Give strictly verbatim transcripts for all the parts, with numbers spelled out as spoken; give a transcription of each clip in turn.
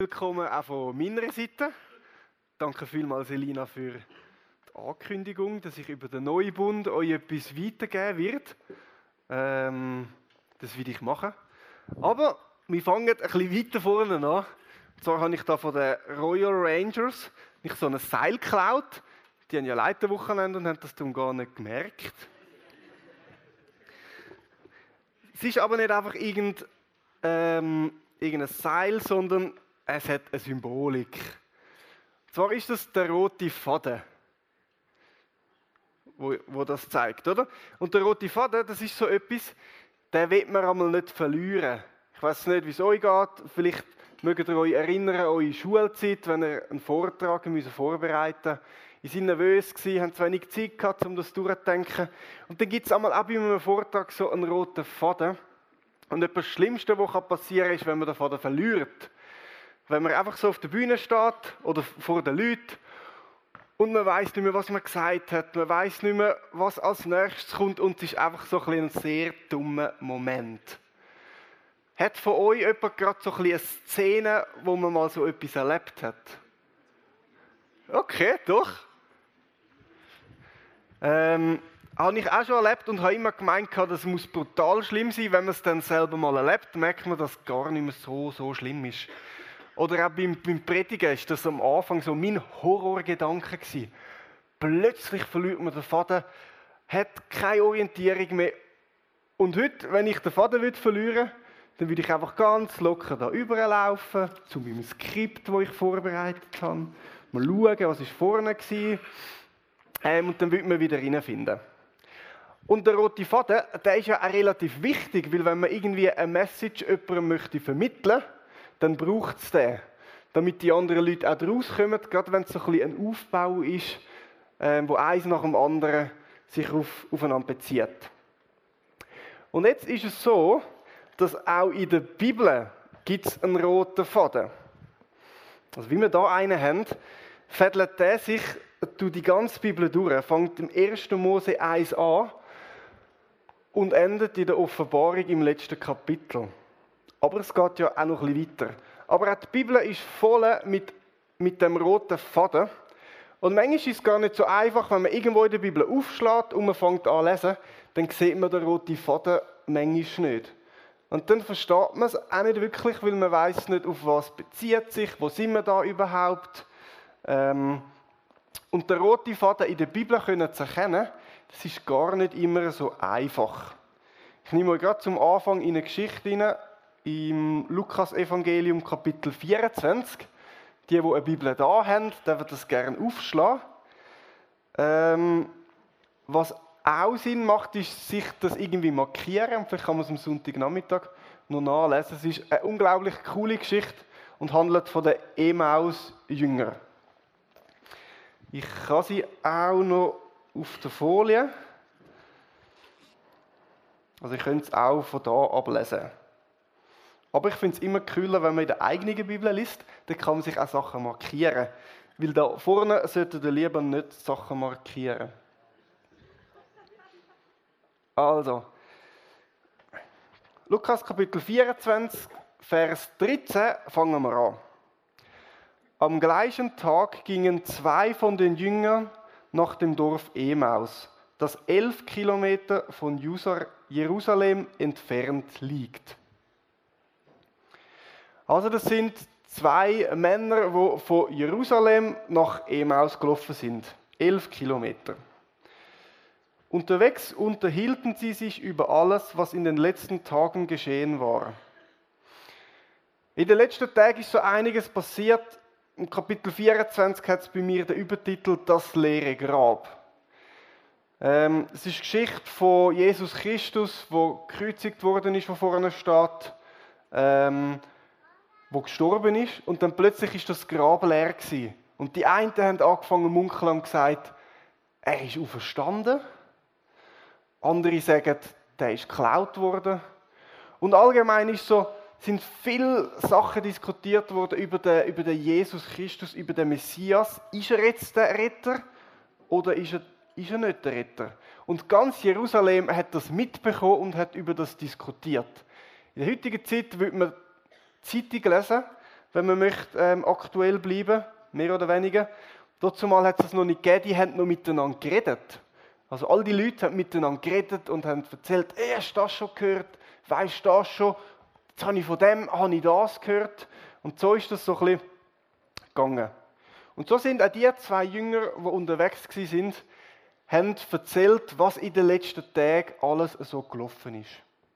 willkommen auch von meiner Seite. Danke vielmals, Elina, für die Ankündigung, dass ich über den neuen Bund euch etwas weitergeben werde. Ähm, das will ich machen. Aber wir fangen ein bisschen weiter vorne an. Und zwar habe ich da von den Royal Rangers nicht so ein Seil geklaut. Die haben ja Leiterwochenende und haben das dann gar nicht gemerkt. Es ist aber nicht einfach irgend, ähm, irgendein Seil, sondern es hat eine Symbolik. Und zwar ist das der rote Faden, wo, wo das zeigt, oder? Und der rote Faden, das ist so etwas, den will man einmal nicht verlieren. Ich weiß nicht, wie es euch geht. Vielleicht mögt ihr euch erinnern an eure Schulzeit, wenn ihr einen Vortrag müssen vorbereiten müsst. Ihr seid nervös gewesen, habt zu wenig Zeit gehabt, um das durchzudenken. Und dann gibt es einmal auch bei einem Vortrag so einen roten Faden. Und etwas Schlimmste, was passieren kann, ist, wenn man den Faden verliert. Wenn man einfach so auf der Bühne steht oder vor den Leuten und man weiss nicht mehr, was man gesagt hat, man weiss nicht mehr, was als nächstes kommt und es ist einfach so ein, ein sehr dummer Moment. Hat von euch jemand gerade so ein eine Szene, wo man mal so etwas erlebt hat? Okay, doch. Ähm, habe ich auch schon erlebt und habe immer gemeint, das muss brutal schlimm sein. Wenn man es dann selber mal erlebt, merkt man, dass es gar nicht mehr so, so schlimm ist. Oder auch beim, beim Predigen ist das am Anfang so mein Horrorgedanke gewesen. Plötzlich verliert man den Faden, hat keine Orientierung mehr. Und heute, wenn ich den Faden verlieren würde, dann würde ich einfach ganz locker da überlaufen, zu meinem Skript, das ich vorbereitet habe. Mal schauen, was ist vorne war. Ähm, und dann würde man wieder reinfinden. Und der rote Faden, der ist ja auch relativ wichtig, weil wenn man irgendwie eine Message jemandem möchte vermitteln, dann braucht es den, damit die anderen Leute auch daraus kommen, gerade wenn es so ein bisschen ein Aufbau ist, ähm, wo eins nach dem anderen sich auf, aufeinander bezieht. Und jetzt ist es so, dass auch in der Bibel gibt es einen roten Faden. Also wie wir hier einen haben, fädelt der sich durch die ganze Bibel durch, fängt im ersten Mose eins an und endet in der Offenbarung im letzten Kapitel. Aber es geht ja auch noch ein bisschen weiter. Aber auch die Bibel ist voll mit, mit dem roten Faden. Und manchmal ist es gar nicht so einfach, wenn man irgendwo in der Bibel aufschlägt und man fängt an zu lesen, dann sieht man den roten Faden manchmal nicht. Und dann versteht man es auch nicht wirklich, weil man weiss nicht, auf was bezieht sich, wo sind wir da überhaupt. Ähm, und den roten Faden in der Bibel können zu erkennen, das ist gar nicht immer so einfach. Ich nehme euch gerade zum Anfang in eine Geschichte hinein, im Lukas-Evangelium Kapitel vierundzwanzig. Die, die eine Bibel da haben, dürfen das gerne aufschlagen. Ähm, was auch Sinn macht, ist, sich das irgendwie markieren. Vielleicht kann man es am Sonntagnachmittag noch nachlesen. Es ist eine unglaublich coole Geschichte und handelt von den Emmaus-Jüngern. Ich kann sie auch noch auf der Folie. Also ich könnte es auch von da ablesen. Aber ich finde es immer cooler, wenn man in der eigenen Bibel liest, dann kann man sich auch Sachen markieren. Weil da vorne sollten wir lieber nicht Sachen markieren. Also, Lukas Kapitel vierundzwanzig, Vers dreizehn, fangen wir an. Am gleichen Tag gingen zwei von den Jüngern nach dem Dorf Emmaus, das elf Kilometer von Jerusalem entfernt liegt. Also das sind zwei Männer, die von Jerusalem nach Emmaus gelaufen sind. Elf Kilometer. Unterwegs unterhielten sie sich über alles, was in den letzten Tagen geschehen war. In den letzten Tagen ist so einiges passiert. Im Kapitel vierundzwanzig hat es bei mir den Übertitel «Das leere Grab». Ähm, es ist die Geschichte von Jesus Christus, der gekreuzigt worden ist, wo vorne steht, ähm, wo gestorben ist. Und dann plötzlich ist das Grab leer gewesen. Und die einen haben angefangen zu munkeln und gesagt, er ist auferstanden. Andere sagen, der ist geklaut worden. Und allgemein ist so, sind viele Sachen diskutiert worden über den, über den Jesus Christus, über den Messias. Ist er jetzt der Retter oder ist er, ist er nicht der Retter? Und ganz Jerusalem hat das mitbekommen und hat über das diskutiert. In der heutigen Zeit würde man Zeitung lesen, wenn man möchte, ähm, aktuell bleiben, mehr oder weniger. Dazu mal hat es noch nicht gegeben, die haben noch miteinander geredet. Also all die Leute haben miteinander geredet und haben erzählt, hey, hast du das schon gehört? Weisst du das schon? Jetzt habe ich von dem, habe ich das gehört. Und so ist das so ein bisschen gegangen. Und so sind auch die zwei Jünger, die unterwegs waren, haben erzählt, was in den letzten Tagen alles so gelaufen ist.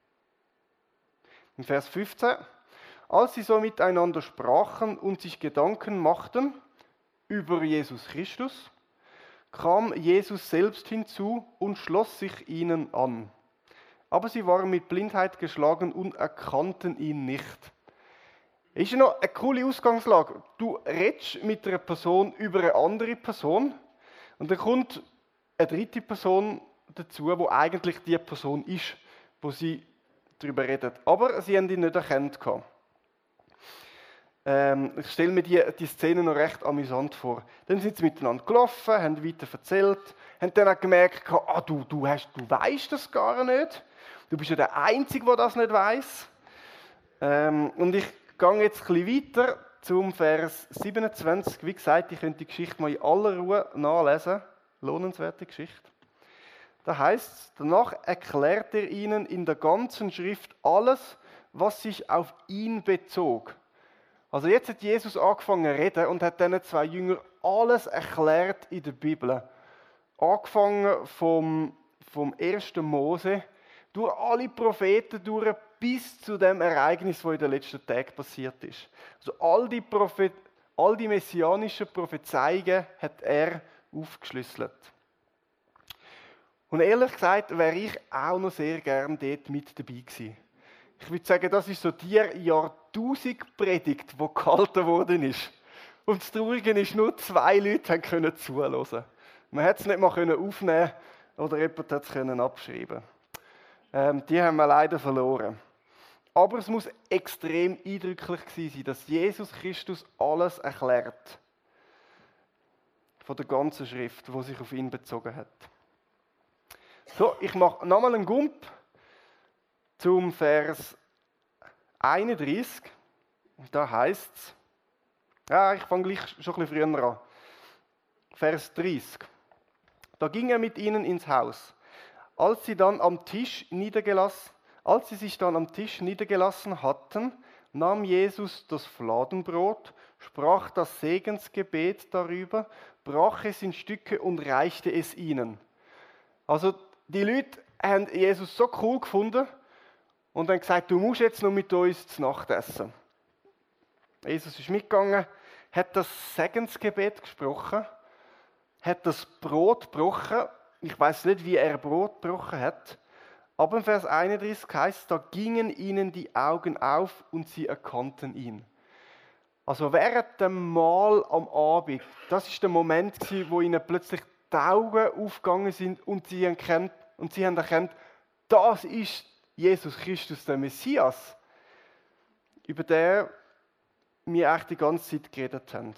In Vers fünfzehn. Als sie so miteinander sprachen und sich Gedanken machten über Jesus Christus, kam Jesus selbst hinzu und schloss sich ihnen an. Aber sie waren mit Blindheit geschlagen und erkannten ihn nicht. Ist ja noch eine coole Ausgangslage. Du redest mit einer Person über eine andere Person und dann kommt eine dritte Person dazu, wo eigentlich die Person ist, wo sie darüber redet. Aber sie haben ihn nicht erkannt. Ähm, ich stelle mir die, die Szene noch recht amüsant vor. Dann sind sie miteinander gelaufen, haben weiter erzählt, haben dann auch gemerkt, ah, du, du, hast, du weißt das gar nicht. Du bist ja der Einzige, der das nicht weiss. Ähm, und ich gehe jetzt ein bisschen weiter zum Vers siebenundzwanzig. Wie gesagt, ich könnte die Geschichte mal in aller Ruhe nachlesen. Lohnenswerte Geschichte. Da heißt es, danach erklärt er ihnen in der ganzen Schrift alles, was sich auf ihn bezog. Also jetzt hat Jesus angefangen zu reden und hat diesen zwei Jüngern alles erklärt in der Bibel. Angefangen vom, vom ersten Mose, durch alle Propheten durch, bis zu dem Ereignis, das in den letzten Tagen passiert ist. Also all die, Prophet, all die messianischen Prophezeiungen hat er aufgeschlüsselt. Und ehrlich gesagt, wäre ich auch noch sehr gern dort mit dabei gewesen. Ich würde sagen, das ist so die Jahrtausend-Predigt, die gehalten worden ist. Und das Traurige ist, nur zwei Leute können zuhören. Man hätte es nicht mal aufnehmen oder jemand hat es abschreiben. Ähm, die haben wir leider verloren. Aber es muss extrem eindrücklich gewesen sein, dass Jesus Christus alles erklärt. Von der ganzen Schrift, die sich auf ihn bezogen hat. So, ich mache nochmal einen Gump zum Vers einunddreißig. Da heißt es, ja, ich fange gleich schon ein bisschen früher an. Vers dreißig. Da ging er mit ihnen ins Haus. Als sie dann am Tisch niedergelassen, als sie sich dann am Tisch niedergelassen hatten, nahm Jesus das Fladenbrot, sprach das Segensgebet darüber, brach es in Stücke und reichte es ihnen. Also die Leute haben Jesus so cool gefunden und haben gesagt, du musst jetzt noch mit uns zu Nacht essen. Jesus ist mitgegangen, hat das Segensgebet gesprochen, hat das Brot gebrochen. Ich weiß nicht, wie er Brot gebrochen hat. Aber im Vers einunddreißig heißt, da gingen ihnen die Augen auf und sie erkannten ihn. Also während dem Mahl am Abend, das ist der Moment, wo ihnen plötzlich die Augen aufgegangen sind und sie, erkennt, und sie haben erkannt, das ist Jesus Christus, der Messias, über den wir eigentlich die ganze Zeit geredet haben.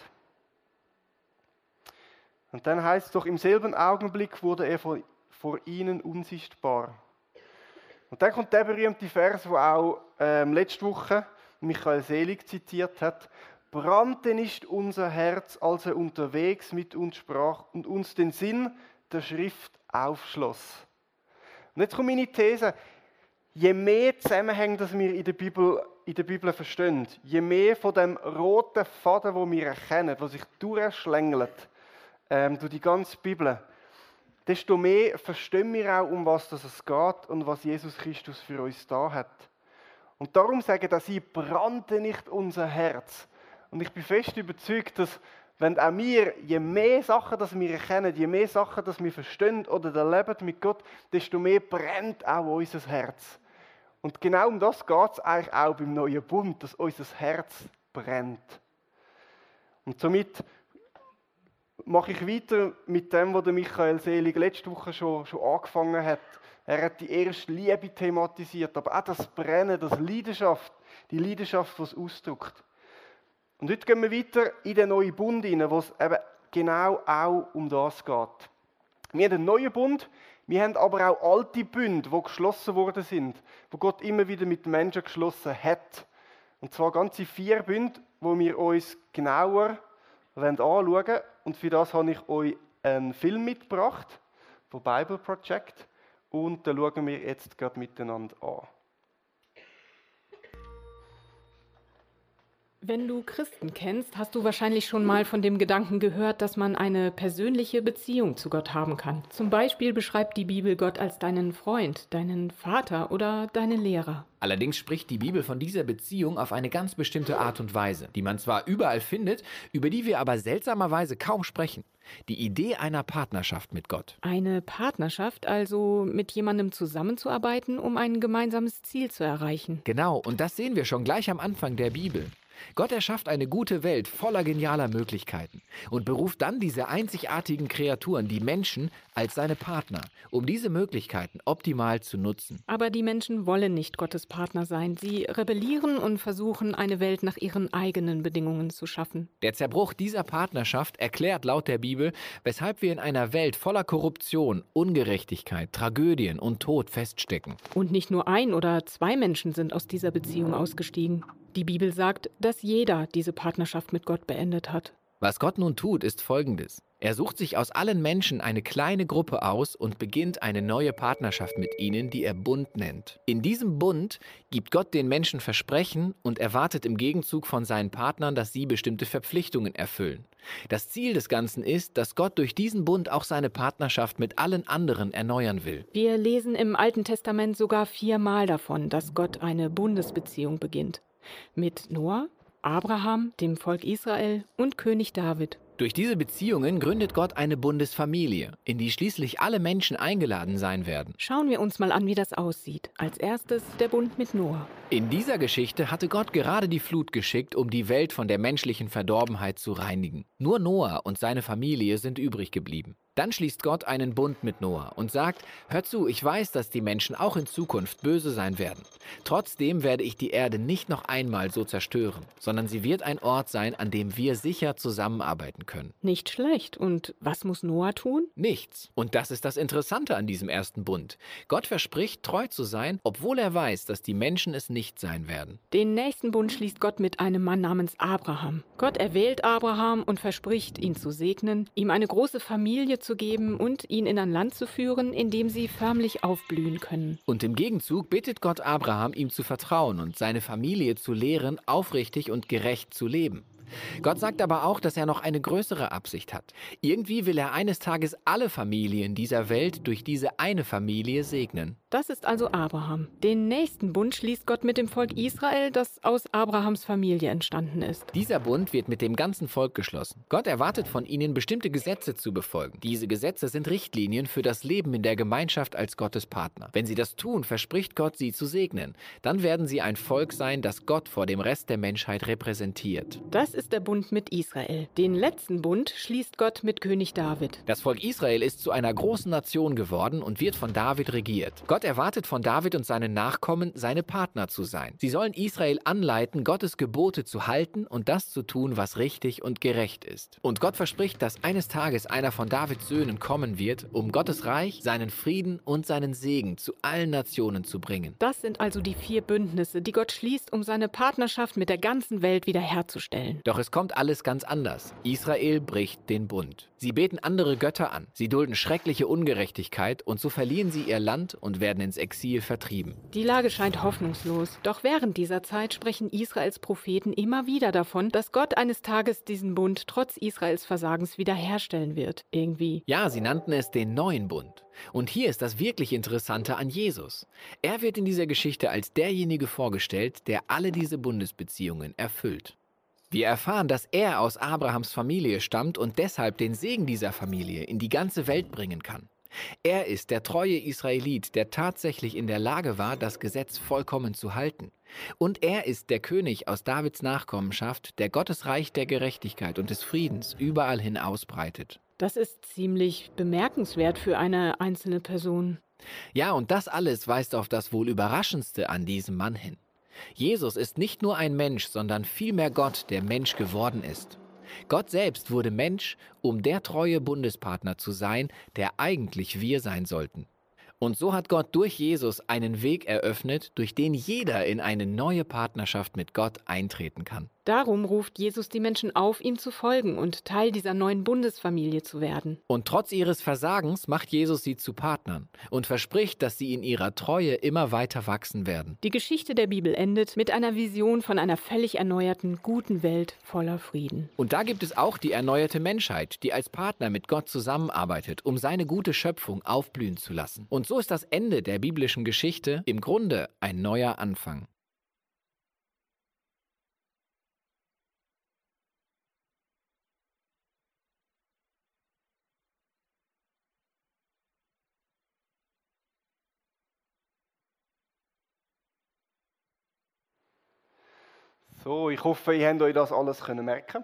Und dann heißt es doch, im selben Augenblick wurde er vor, vor ihnen unsichtbar. Und dann kommt der berühmte Vers, den auch ähm, letzte Woche Michael Selig zitiert hat. Brannte nicht unser Herz, als er unterwegs mit uns sprach und uns den Sinn der Schrift aufschloss. Und jetzt kommt meine These. Je mehr Zusammenhänge, das wir in der Bibel, in der Bibel verstehen, je mehr von dem roten Faden, den wir erkennen, der sich durchschlängelt, ähm, durch die ganze Bibel, desto mehr verstehen wir auch, um was es geht und was Jesus Christus für uns da hat. Und darum sagen, dass sie brannte nicht unser Herz. Und ich bin fest überzeugt, dass wenn auch wir, je mehr Sachen, dass wir erkennen, je mehr Sachen, dass wir verstehen oder erleben mit Gott, desto mehr brennt auch unser Herz. Und genau um das geht es eigentlich auch beim neuen Bund, dass unser Herz brennt. Und somit mache ich weiter mit dem, was Michael Selig letzte Woche schon, schon angefangen hat. Er hat die erste Liebe thematisiert, aber auch das Brennen, das Leidenschaft, die Leidenschaft, die es ausdrückt. Und heute gehen wir weiter in den neuen Bund hinein, wo es eben genau auch um das geht. Wir haben einen neuen Bund, wir haben aber auch alte Bünde, die geschlossen worden sind, wo Gott immer wieder mit Menschen geschlossen hat. Und zwar ganze vier Bünde, wo wir uns genauer anschauen wollen. Und für das habe ich euch einen Film mitgebracht von Bible Project. Und den schauen wir jetzt gerade miteinander an. Wenn du Christen kennst, hast du wahrscheinlich schon mal von dem Gedanken gehört, dass man eine persönliche Beziehung zu Gott haben kann. Zum Beispiel beschreibt die Bibel Gott als deinen Freund, deinen Vater oder deinen Lehrer. Allerdings spricht die Bibel von dieser Beziehung auf eine ganz bestimmte Art und Weise, die man zwar überall findet, über die wir aber seltsamerweise kaum sprechen. Die Idee einer Partnerschaft mit Gott. Eine Partnerschaft, also mit jemandem zusammenzuarbeiten, um ein gemeinsames Ziel zu erreichen. Genau, und das sehen wir schon gleich am Anfang der Bibel. Gott erschafft eine gute Welt voller genialer Möglichkeiten und beruft dann diese einzigartigen Kreaturen, die Menschen, als seine Partner, um diese Möglichkeiten optimal zu nutzen. Aber die Menschen wollen nicht Gottes Partner sein. Sie rebellieren und versuchen, eine Welt nach ihren eigenen Bedingungen zu schaffen. Der Zerbruch dieser Partnerschaft erklärt laut der Bibel, weshalb wir in einer Welt voller Korruption, Ungerechtigkeit, Tragödien und Tod feststecken. Und nicht nur ein oder zwei Menschen sind aus dieser Beziehung ausgestiegen. Die Bibel sagt, dass jeder diese Partnerschaft mit Gott beendet hat. Was Gott nun tut, ist Folgendes. Er sucht sich aus allen Menschen eine kleine Gruppe aus und beginnt eine neue Partnerschaft mit ihnen, die er Bund nennt. In diesem Bund gibt Gott den Menschen Versprechen und erwartet im Gegenzug von seinen Partnern, dass sie bestimmte Verpflichtungen erfüllen. Das Ziel des Ganzen ist, dass Gott durch diesen Bund auch seine Partnerschaft mit allen anderen erneuern will. Wir lesen im Alten Testament sogar viermal davon, dass Gott eine Bundesbeziehung beginnt. Mit Noah, Abraham, dem Volk Israel und König David. Durch diese Beziehungen gründet Gott eine Bundesfamilie, in die schließlich alle Menschen eingeladen sein werden. Schauen wir uns mal an, wie das aussieht. Als erstes der Bund mit Noah. In dieser Geschichte hatte Gott gerade die Flut geschickt, um die Welt von der menschlichen Verdorbenheit zu reinigen. Nur Noah und seine Familie sind übrig geblieben. Dann schließt Gott einen Bund mit Noah und sagt, hör zu, ich weiß, dass die Menschen auch in Zukunft böse sein werden. Trotzdem werde ich die Erde nicht noch einmal so zerstören, sondern sie wird ein Ort sein, an dem wir sicher zusammenarbeiten können. Nicht schlecht. Und was muss Noah tun? Nichts. Und das ist das Interessante an diesem ersten Bund. Gott verspricht, treu zu sein, obwohl er weiß, dass die Menschen es nicht sein werden. Den nächsten Bund schließt Gott mit einem Mann namens Abraham. Gott erwählt Abraham und verspricht, ihn zu segnen, ihm eine große Familie zu geben und ihn in ein Land zu führen, in dem sie förmlich aufblühen können. Und im Gegenzug bittet Gott Abraham, ihm zu vertrauen und seine Familie zu lehren, aufrichtig und gerecht zu leben. Gott sagt aber auch, dass er noch eine größere Absicht hat. Irgendwie will er eines Tages alle Familien dieser Welt durch diese eine Familie segnen. Das ist also Abraham. Den nächsten Bund schließt Gott mit dem Volk Israel, das aus Abrahams Familie entstanden ist. Dieser Bund wird mit dem ganzen Volk geschlossen. Gott erwartet von ihnen, bestimmte Gesetze zu befolgen. Diese Gesetze sind Richtlinien für das Leben in der Gemeinschaft als Gottes Partner. Wenn sie das tun, verspricht Gott, sie zu segnen. Dann werden sie ein Volk sein, das Gott vor dem Rest der Menschheit repräsentiert. Das ist der Bund mit Israel. Den letzten Bund schließt Gott mit König David. Das Volk Israel ist zu einer großen Nation geworden und wird von David regiert. Gott erwartet von David und seinen Nachkommen, seine Partner zu sein. Sie sollen Israel anleiten, Gottes Gebote zu halten und das zu tun, was richtig und gerecht ist. Und Gott verspricht, dass eines Tages einer von Davids Söhnen kommen wird, um Gottes Reich, seinen Frieden und seinen Segen zu allen Nationen zu bringen. Das sind also die vier Bündnisse, die Gott schließt, um seine Partnerschaft mit der ganzen Welt wiederherzustellen. Doch es kommt alles ganz anders. Israel bricht den Bund. Sie beten andere Götter an, sie dulden schreckliche Ungerechtigkeit und so verlieren sie ihr Land und werden ins Exil vertrieben. Die Lage scheint hoffnungslos. Doch während dieser Zeit sprechen Israels Propheten immer wieder davon, dass Gott eines Tages diesen Bund trotz Israels Versagens wiederherstellen wird. Irgendwie. Ja, sie nannten es den neuen Bund. Und hier ist das wirklich Interessante an Jesus. Er wird in dieser Geschichte als derjenige vorgestellt, der alle diese Bundesbeziehungen erfüllt. Wir erfahren, dass er aus Abrahams Familie stammt und deshalb den Segen dieser Familie in die ganze Welt bringen kann. Er ist der treue Israelit, der tatsächlich in der Lage war, das Gesetz vollkommen zu halten. Und er ist der König aus Davids Nachkommenschaft, der Gottes Reich der Gerechtigkeit und des Friedens überall hin ausbreitet. Das ist ziemlich bemerkenswert für eine einzelne Person. Ja, und das alles weist auf das wohl Überraschendste an diesem Mann hin. Jesus ist nicht nur ein Mensch, sondern vielmehr Gott, der Mensch geworden ist. Gott selbst wurde Mensch, um der treue Bundespartner zu sein, der eigentlich wir sein sollten. Und so hat Gott durch Jesus einen Weg eröffnet, durch den jeder in eine neue Partnerschaft mit Gott eintreten kann. Darum ruft Jesus die Menschen auf, ihm zu folgen und Teil dieser neuen Bundesfamilie zu werden. Und trotz ihres Versagens macht Jesus sie zu Partnern und verspricht, dass sie in ihrer Treue immer weiter wachsen werden. Die Geschichte der Bibel endet mit einer Vision von einer völlig erneuerten, guten Welt voller Frieden. Und da gibt es auch die erneuerte Menschheit, die als Partner mit Gott zusammenarbeitet, um seine gute Schöpfung aufblühen zu lassen. Und so ist das Ende der biblischen Geschichte im Grunde ein neuer Anfang. So, ich hoffe, ihr habt euch das alles können merken.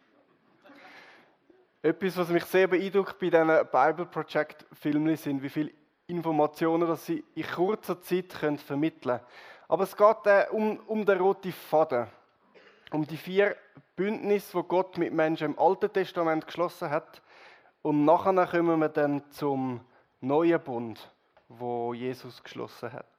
Etwas, was mich sehr beeindruckt bei diesen Bible Project Filmen sind, wie viele Informationen dass sie in kurzer Zeit können vermitteln können. Aber es geht äh, um, um den roten Faden, um die vier Bündnisse, die Gott mit Menschen im Alten Testament geschlossen hat. Und nachher kommen wir dann zum neuen Bund, wo Jesus geschlossen hat.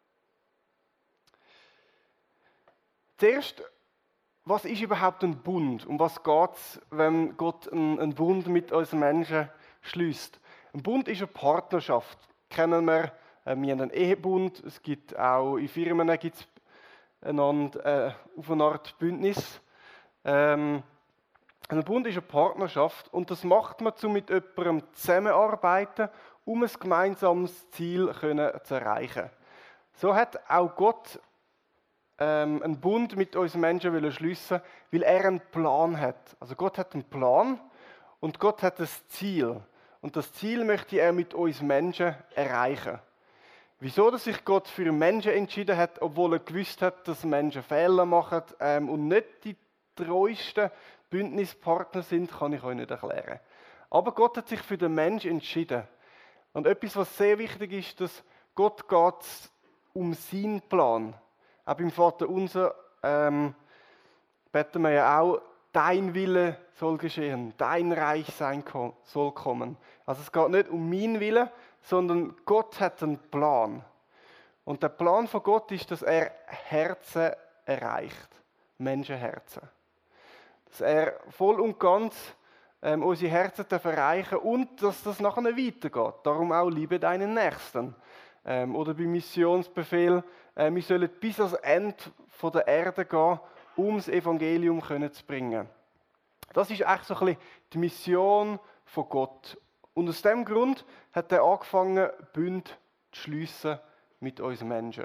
Zuerst, was ist überhaupt ein Bund? Um was geht es, wenn Gott einen, einen Bund mit uns Menschen schließt? Ein Bund ist eine Partnerschaft. Kennen wir, äh, wir haben einen Ehebund, es gibt auch in Firmen gibt's einander, äh, auf eine Art Bündnis. Ähm, ein Bund ist eine Partnerschaft und das macht man, um mit jemandem zusammenzuarbeiten, um ein gemeinsames Ziel können zu erreichen. So hat auch Gott ähm, einen Bund mit uns Menschen wollen schliessen, weil er einen Plan hat. Also Gott hat einen Plan und Gott hat ein Ziel. Und das Ziel möchte er mit uns Menschen erreichen. Wieso, dass sich Gott für Menschen entschieden hat, obwohl er gewusst hat, dass Menschen Fehler machen ähm, und nicht die treuesten Bündnispartner sind, kann ich euch nicht erklären. Aber Gott hat sich für den Menschen entschieden. Und etwas, was sehr wichtig ist, dass Gott geht um seinen Plan. Auch beim Vater unser ähm, beten wir ja auch, dein Wille soll geschehen, dein Reich sein soll kommen. Also es geht nicht um meinen Willen, sondern Gott hat einen Plan. Und der Plan von Gott ist, dass er Herzen erreicht, Menschenherzen. Dass er voll und ganz ähm, unsere Herzen erreichen darf und dass das nachher weitergeht. Darum auch liebe deinen Nächsten. Ähm, oder beim Missionsbefehl, äh, wir sollen bis ans Ende von der Erde gehen, um das Evangelium zu bringen. Das ist eigentlich so ein bisschen die Mission von Gott. Und aus diesem Grund hat er angefangen, Bünde zu schliessen mit uns Menschen.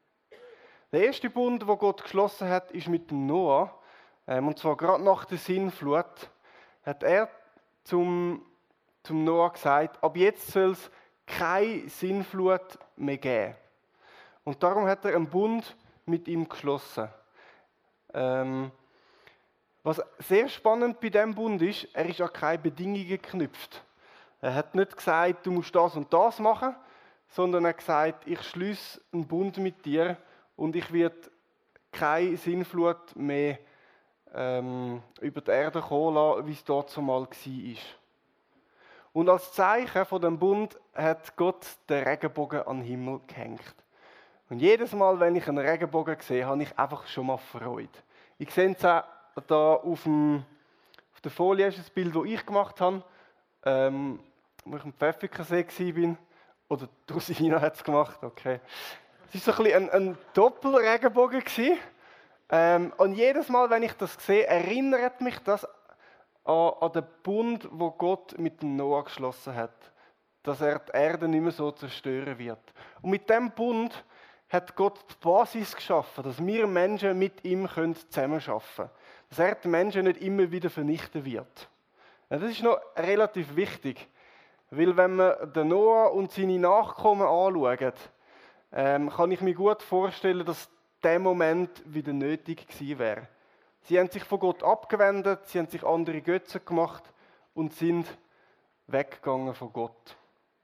Der erste Bund, den Gott geschlossen hat, ist mit dem Noah. Ähm, und zwar gerade nach der Sintflut hat er zum, zum Noah gesagt, ab jetzt soll es keine Sintflut mehr geben. Und darum hat er einen Bund mit ihm geschlossen. Ähm, was sehr spannend bei diesem Bund ist, er ist an keine Bedingungen geknüpft. Er hat nicht gesagt, du musst das und das machen, sondern er hat gesagt, ich schließe einen Bund mit dir und ich werde keine Sintflut mehr ähm, über die Erde kommen lassen, wie es dort zumal war. Und als Zeichen von dem Bund hat Gott den Regenbogen an den Himmel gehängt. Und jedes Mal, wenn ich einen Regenbogen sehe, habe ich einfach schon mal Freude. Ich sehe es auch da auf, dem, auf der Folie, ist das Bild, das ich gemacht habe, ähm, wo ich im Pfäffikensee war. Oder die Rosina hat es gemacht, okay. Es war so ein bisschen ein, ein Doppelregenbogen. Ähm, und jedes Mal, wenn ich das sehe, erinnert mich das an, an den Bund, wo Gott mit dem Noah geschlossen hat. Dass er die Erde nicht mehr so zerstören wird. Und mit diesem Bund hat Gott die Basis geschaffen, dass wir Menschen mit ihm zusammenarbeiten können. Dass er die Menschen nicht immer wieder vernichten wird. Ja, das ist noch relativ wichtig. Weil wenn man den Noah und seine Nachkommen anschaut, ähm, kann ich mir gut vorstellen, dass dieser Moment wieder nötig gewesen wäre. Sie haben sich von Gott abgewendet, sie haben sich andere Götzen gemacht und sind weggegangen von Gott.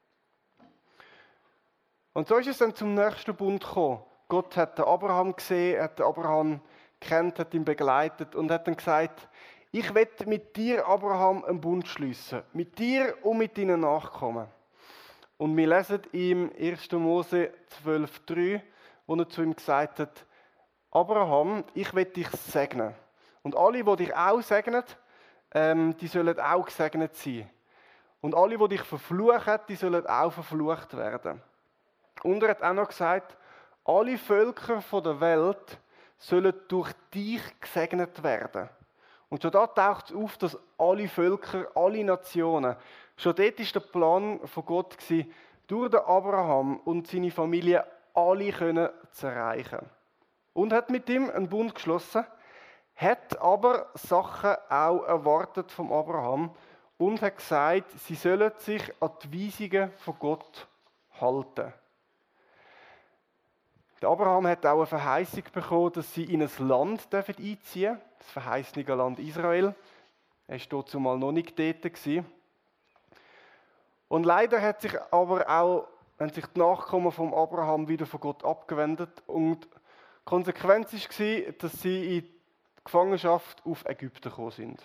Und so ist es dann zum nächsten Bund gekommen. Gott hat den Abraham gesehen, hat den Abraham gekannt, hat ihn begleitet und hat dann gesagt, ich will mit dir, Abraham, einen Bund schliessen. Mit dir und mit deinen Nachkommen. Und wir lesen im ersten Mose zwölf drei, wo er zu ihm gesagt hat, Abraham, ich will dich segnen Und alle, die dich auch segnen, ähm, die sollen auch gesegnet sein. Und alle, die dich verfluchen, die sollen auch verflucht werden. Und er hat auch noch gesagt, alle Völker der Welt sollen durch dich gesegnet werden. Und schon da taucht es auf, dass alle Völker, alle Nationen, schon dort war der Plan von Gott, durch den Abraham und seine Familie alle können zu erreichen. Und hat mit ihm einen Bund geschlossen, hat aber Sachen auch erwartet vom Abraham und hat gesagt, sie sollen sich an die Weisungen von Gott halten. Der Abraham hat auch eine Verheißung bekommen, dass sie in ein Land einziehen dürfen, das verheißene Land Israel. Er war dort zumal noch nicht dort. Und leider hat sich aber auch, haben sich die Nachkommen von Abraham wieder von Gott abgewendet. Und die Konsequenz war, dass sie in die Gefangenschaft auf Ägypten gekommen sind.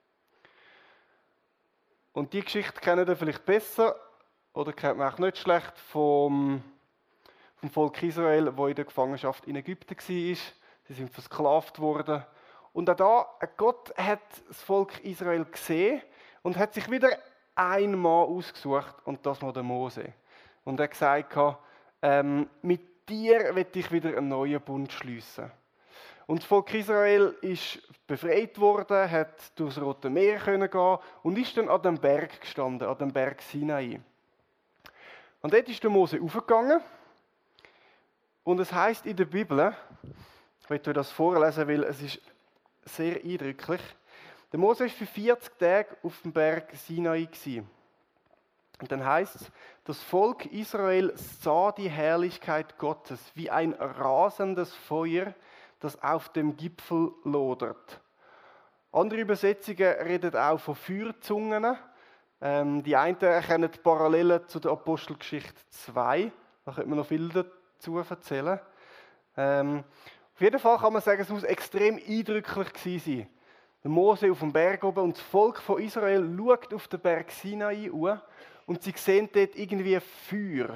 Und die Geschichte kennt ihr vielleicht besser, oder kennt man auch nicht schlecht, vom vom Volk Israel, wo in der Gefangenschaft in Ägypten war. Sie sind versklavt worden. Und auch da, Gott hat das Volk Israel gesehen und hat sich wieder einen Mann ausgesucht, und das war der Mose. Und er hat gesagt, ähm, mit dir will ich wieder einen neuen Bund schliessen. Und das Volk Israel ist befreit worden, hat durchs Rote Meer können gehen und ist dann an dem Berg gestanden, an dem Berg Sinai. Und dort ist der Mose aufgegangen. Und es heisst in der Bibel, ich möchte euch das vorlesen, weil es ist sehr eindrücklich. Der Mose war für vierzig Tage auf dem Berg Sinai. Und dann heisst es, das Volk Israel sah die Herrlichkeit Gottes wie ein rasendes Feuer, das auf dem Gipfel lodert. Andere Übersetzungen reden auch von Feuerzungen. Ähm, die einen erkennen die Parallelen zu der Apostelgeschichte zwei. Da könnte man noch viel dazu erzählen. Ähm, auf jeden Fall kann man sagen, es muss extrem eindrücklich gewesen sein. Der Mose auf dem Berg oben und das Volk von Israel schaut auf den Berg Sinai an und sie sehen dort irgendwie Feuer.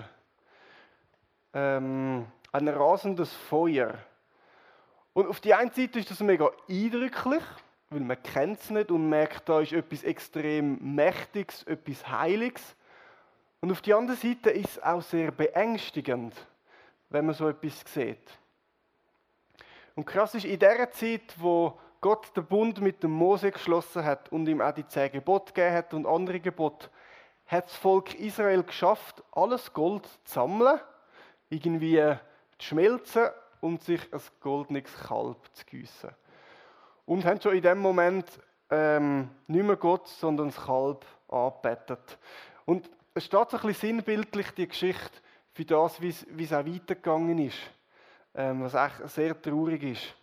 Ähm, ein rasendes Feuer. Und auf die eine Seite ist das mega eindrücklich, weil man kennt es nicht und merkt, da ist etwas extrem Mächtiges, etwas Heiliges. Und auf die andere Seite ist es auch sehr beängstigend, wenn man so etwas sieht. Und krass ist, in der Zeit, wo Gott den Bund mit dem Mose geschlossen hat und ihm auch die zehn Gebote gegeben hat und andere Gebote, hat das Volk Israel geschafft, alles Gold zu sammeln, irgendwie zu schmelzen und sich ein goldenes Kalb zu gießen. Und haben schon in dem Moment ähm, nicht mehr Gott, sondern das Kalb angebetet. Und es steht so ein bisschen sinnbildlich, die Geschichte, für das, wie es, wie es auch weitergegangen ist. Ähm, was echt sehr traurig ist.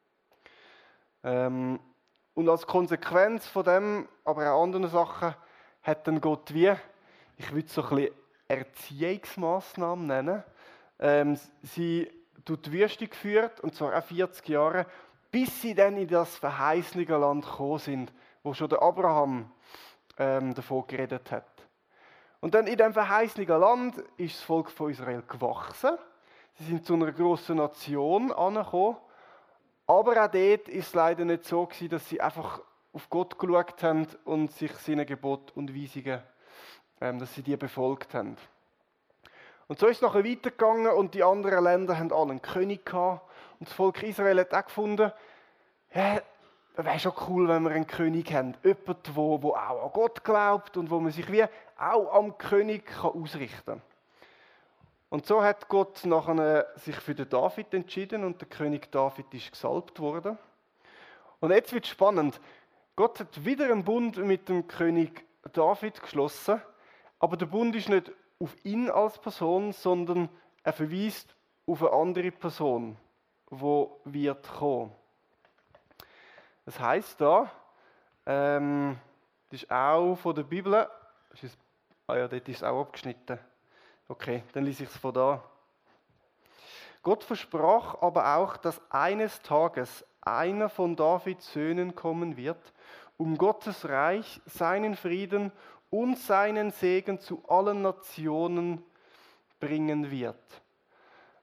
Ähm, und als Konsequenz von dem, aber auch anderen Sachen, hat dann Gott wie, ich würde es so ein bisschen Erziehungsmaßnahmen nennen, ähm, sie durch die Wüste geführt, und zwar auch vierzig Jahre, bis sie dann in das verheißene Land gekommen sind, wo schon der Abraham ähm, davon geredet hat. Und dann in diesem verheißenen Land ist das Volk von Israel gewachsen. Sie sind zu einer grossen Nation angekommen. Aber auch dort ist es leider nicht so gewesen, dass sie einfach auf Gott geschaut haben und sich seine Gebote und Weisungen, ähm, dass sie die befolgt haben. Und so ist es nachher weitergegangen und die anderen Länder haben alle einen König gehabt. Und das Volk Israel hat auch gefunden, ja, wäre schon cool, wenn wir einen König haben. Jemand, der auch an Gott glaubt und wo man sich wie auch am König ausrichten kann. Und so hat Gott nachher sich für den David entschieden und der König David ist gesalbt worden. Und jetzt wird es spannend. Gott hat wieder einen Bund mit dem König David geschlossen, aber der Bund ist nicht auf ihn als Person, sondern er verweist auf eine andere Person, die wird kommen. Das heisst da, ähm, das ist auch von der Bibel, das ist, ah ja, dort ist es auch abgeschnitten. Okay, dann lese ich es von da. Gott versprach aber auch, dass eines Tages einer von Davids Söhnen kommen wird, um Gottes Reich, seinen Frieden und seinen Segen zu allen Nationen bringen wird.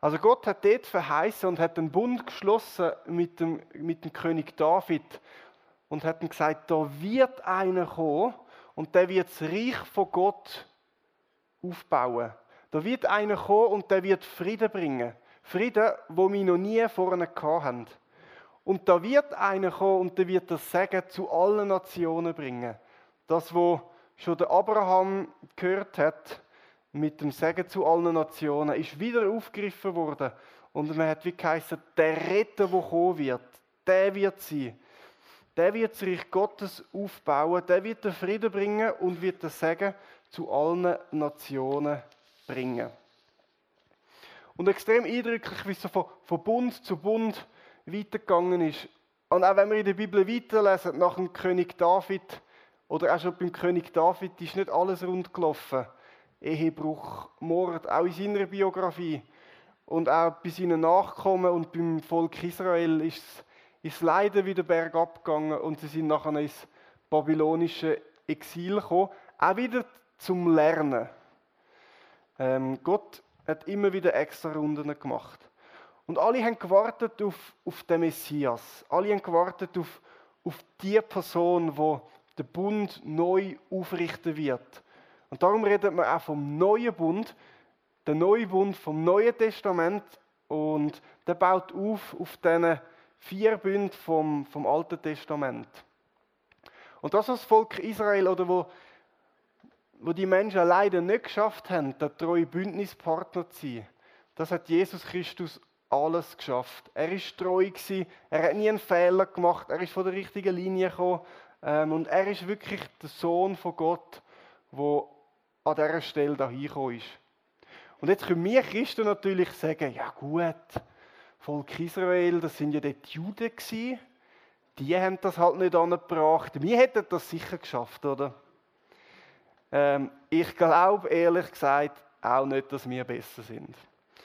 Also Gott hat dort verheißen und hat einen Bund geschlossen mit dem, mit dem König David und hat ihm gesagt, da wird einer kommen und der wird das Reich von Gott aufbauen. Da wird einer kommen und der wird Frieden bringen. Frieden, wo wir noch nie vorne gehabt haben. Und da wird einer kommen und der wird das Segen zu allen Nationen bringen. Das, was schon der Abraham gehört hat, mit dem Segen zu allen Nationen, ist wieder aufgegriffen worden. Und man hat wie geheißen, der Retter, der kommen wird, der wird sein. Der wird das Reich Gottes aufbauen, der wird den Frieden bringen und wird das Segen zu allen Nationen bringen. Und extrem eindrücklich, wie es so von, von Bund zu Bund weitergegangen ist. Und auch wenn wir in der Bibel weiterlesen, nach dem König David, oder auch schon beim König David, ist nicht alles rund gelaufen. Ehebruch, Mord, auch in seiner Biografie. Und auch bei seinen Nachkommen und beim Volk Israel ist es leider wieder bergab gegangen und sie sind nachher ins babylonische Exil gekommen. Auch wieder zum Lernen. Ähm, Gott hat immer wieder extra Runden gemacht. Und alle haben gewartet auf, auf den Messias. Alle haben gewartet auf, auf die Person, die den Bund neu aufrichten wird. Und darum redet man auch vom neuen Bund, der neue Bund vom Neuen Testament. Und der baut auf auf diesen vier Bünden vom, vom Alten Testament. Und das, was das Volk Israel oder wo, wo die Menschen leider nicht geschafft haben, der treue Bündnispartner zu sein, das hat Jesus Christus alles geschafft. Er ist treu gewesen, er hat nie einen Fehler gemacht, er ist von der richtigen Linie gekommen ähm, und er ist wirklich der Sohn von Gott, der an dieser Stelle da hingekommen ist. Und jetzt können wir Christen natürlich sagen, ja gut, Volk Israel, das sind ja die Juden gewesen, die haben das halt nicht angebracht. Wir hätten das sicher geschafft, oder? Ähm, ich glaube, ehrlich gesagt, auch nicht, dass wir besser sind.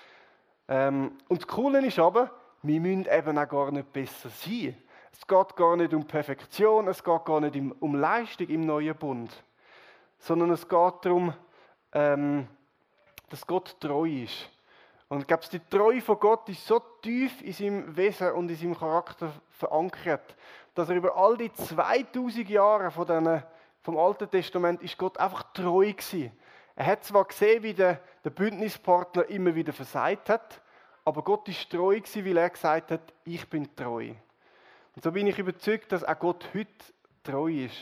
Ähm, und das Coole ist aber, wir müssen eben auch gar nicht besser sein. Es geht gar nicht um Perfektion, es geht gar nicht um Leistung im neuen Bund, sondern es geht darum, ähm, dass Gott treu ist. Und ich glaube, die Treue von Gott ist so tief in seinem Wesen und in seinem Charakter verankert, dass er über all die zweitausend Jahre von diesen, vom Alten Testament ist Gott einfach treu gewesen. Er hat zwar gesehen, wie der, der Bündnispartner immer wieder versagt hat, aber Gott ist treu gewesen, weil er gesagt hat, ich bin treu. Und so bin ich überzeugt, dass auch Gott heute treu ist.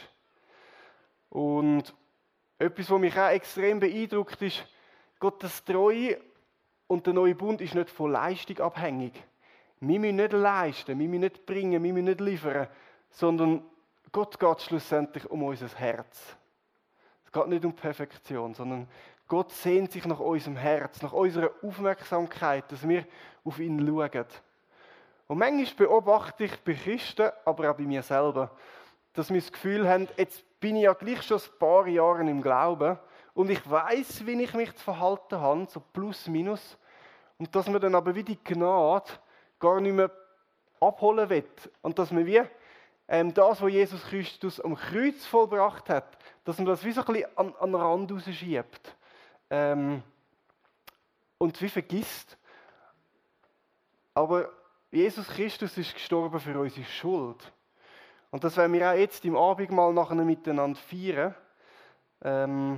Und etwas, was mich auch extrem beeindruckt, ist, Gottes Treue und der neue Bund ist nicht von Leistung abhängig. Wir müssen nicht leisten, wir müssen nicht bringen, wir müssen nicht liefern, sondern Gott geht schlussendlich um unser Herz. Es geht nicht um Perfektion, sondern Gott sehnt sich nach unserem Herz, nach unserer Aufmerksamkeit, dass wir auf ihn schauen. Und manchmal beobachte ich bei Christen, aber auch bei mir selber, dass wir das Gefühl haben, jetzt bin ich ja gleich schon ein paar Jahre im Glauben und ich weiß, wie ich mich zu verhalten habe, so plus minus, und dass man dann aber wie die Gnade gar nicht mehr abholen will. Und dass man wie ähm, das, was Jesus Christus am Kreuz vollbracht hat, dass man das wie so ein bisschen an, an den Rand rausschiebt. Ähm, und wie vergisst. Aber Jesus Christus ist gestorben für unsere Schuld. Und das werden wir auch jetzt im Abendmahl nachher miteinander feiern. Ähm,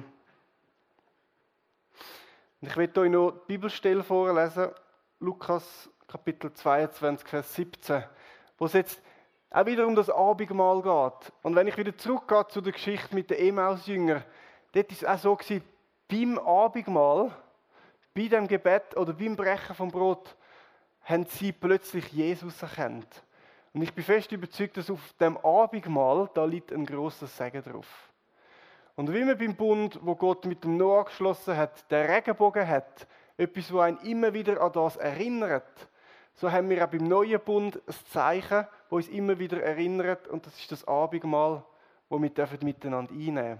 ich werde euch noch die Bibelstelle vorlesen, Lukas Kapitel zweiundzwanzig, Vers siebzehn, wo es jetzt auch wieder um das Abendmahl geht. Und wenn ich wieder zurückgehe zu der Geschichte mit den Emmaus-Jüngern, dort war es auch so gewesen, beim Abendmahl, bei dem Gebet oder beim Brechen vom Brot, haben sie plötzlich Jesus erkannt. Und ich bin fest überzeugt, dass auf dem Abendmahl, da liegt ein grosser Segen drauf. Und wie man beim Bund, wo Gott mit dem Noah geschlossen hat, der Regenbogen hat, etwas, das einen immer wieder an das erinnert, so haben wir auch beim neuen Bund ein Zeichen, das uns immer wieder erinnert, und das ist das Abendmahl, das wir miteinander einnehmen dürfen.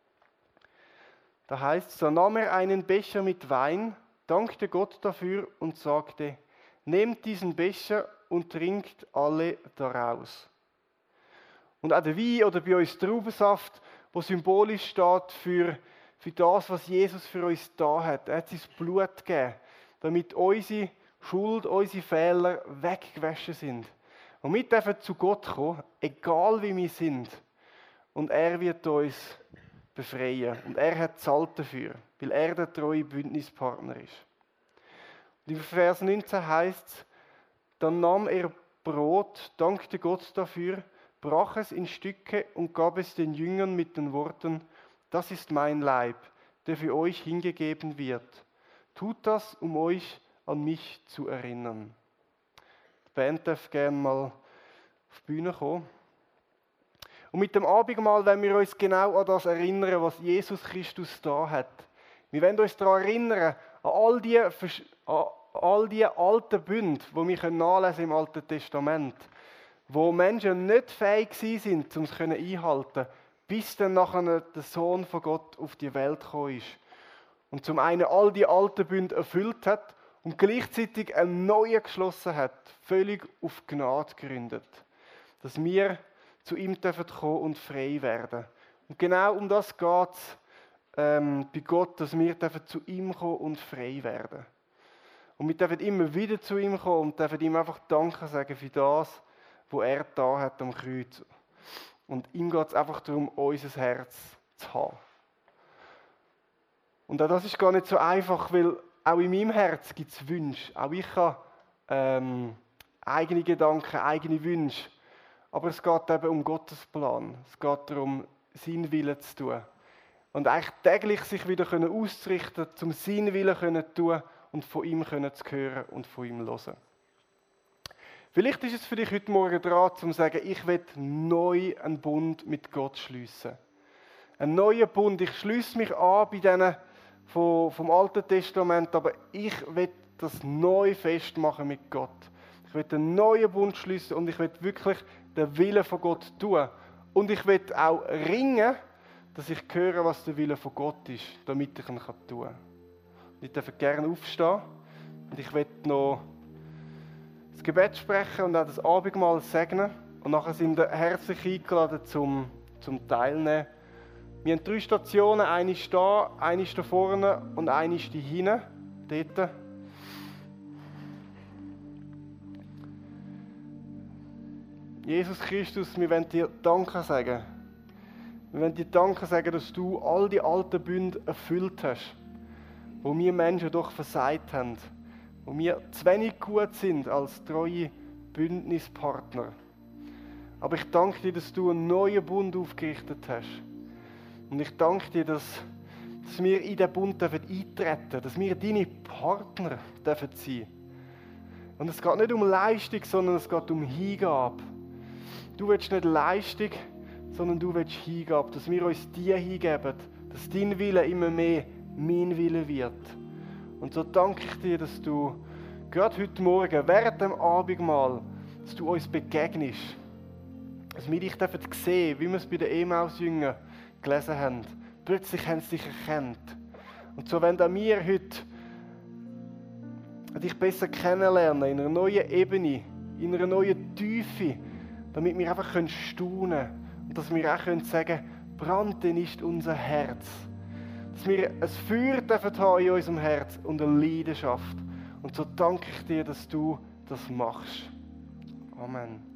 Da heißt es, so nahm er einen Becher mit Wein, dankte Gott dafür und sagte, nehmt diesen Becher und trinkt alle daraus. Und auch der Wein oder bei uns Traubensaft, wo symbolisch steht für, für das, was Jesus für uns da hat. Er hat sein Blut gegeben, damit unsere Schuld, unsere Fehler weggewaschen sind. Und wir dürfen zu Gott kommen, egal wie wir sind. Und er wird uns befreien. Und er hat zahlt dafür, weil er der treue Bündnispartner ist. Und in Vers neunzehn heißt es, dann nahm er Brot, dankte Gott dafür, brach es in Stücke und gab es den Jüngern mit den Worten, das ist mein Leib, der für euch hingegeben wird. Tut das, um euch an mich zu erinnern. Die Band darf gerne mal auf die Bühne kommen. Und mit dem Abendmahl wollen wir uns genau an das erinnern, was Jesus Christus da hat. Wir wollen uns daran erinnern, an all die, an all die alten Bünde, die wir nachlesen im Alten Testament, wo Menschen nicht fähig sind, um es einhalten, bis dann nachher der Sohn von Gott auf die Welt gekommen ist. Und zum einen all die alten Bünde erfüllt hat und gleichzeitig einen neuen geschlossen hat, völlig auf Gnade gegründet. Dass wir zu ihm dürfen kommen und frei werden. Und genau um das geht es ähm, bei Gott, dass wir dürfen zu ihm kommen und frei werden. Und wir dürfen immer wieder zu ihm kommen und dürfen ihm einfach Danke sagen für das, was er da hat am Kreuz. Und ihm geht es einfach darum, unser Herz zu haben. Und auch das ist gar nicht so einfach, weil auch in meinem Herz gibt es Wünsche. Auch ich habe ähm, eigene Gedanken, eigene Wünsche. Aber es geht eben um Gottes Plan. Es geht darum, seinen Willen zu tun. Und eigentlich täglich sich wieder auszurichten, um seinen Willen zu tun und von ihm zu hören und von ihm zu hören. Vielleicht ist es für dich heute Morgen dran, um zu sagen, ich will neu einen Bund mit Gott schliessen. Einen neuen Bund. Ich schliesse mich an bei denen vom, vom Alten Testament, aber ich will das neu festmachen mit Gott. Ich will einen neuen Bund schliessen und ich will wirklich den Willen von Gott tun. Und ich will auch ringen, dass ich höre, was der Wille von Gott ist, damit ich ihn tun kann. Ich darf gerne aufstehen und ich will noch das Gebet sprechen und auch das Abendmahl segnen. Und nachher sind wir herzlich eingeladen zum, zum Teilnehmen. Wir haben drei Stationen, eine ist da, eine ist da vorne und eine ist da hinten, dort. Jesus Christus, wir wollen dir Danke sagen. Wir wollen dir Danke sagen, dass du all die alten Bünde erfüllt hast, wo wir Menschen doch versagt haben, wo wir zu wenig gut sind als treue Bündnispartner. Aber ich danke dir, dass du einen neuen Bund aufgerichtet hast. Und ich danke dir, dass, dass wir in diesen Bund eintreten dürfen, dass wir deine Partner dürfen sein. Und es geht nicht um Leistung, sondern es geht um Hingabe. Du willst nicht Leistung, sondern du willst Hingabe, dass wir uns dir hingeben, dass dein Wille immer mehr mein Wille wird. Und so danke ich dir, dass du gerade heute Morgen, während dem Abendmahl, dass du uns begegnest. Dass wir dich sehen, wie wir es bei den Emmaus-Jüngern gelesen haben. Plötzlich haben sie dich erkannt. Und so wollen auch wir heute dich besser kennenlernen, in einer neuen Ebene, in einer neuen Tiefe, damit wir einfach staunen können. Und dass wir auch sagen können, brannte nicht unser Herz. Dass wir ein Feuer dürfen haben in unserem Herz und eine Leidenschaft. Und so danke ich dir, dass du das machst. Amen.